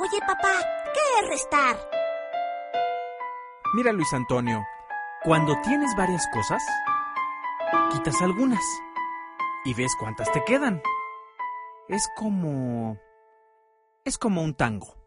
Oye, papá, ¿qué es restar? Mira, Luis Antonio, cuando tienes varias cosas, quitas algunas y ves cuántas te quedan. Es como un tango.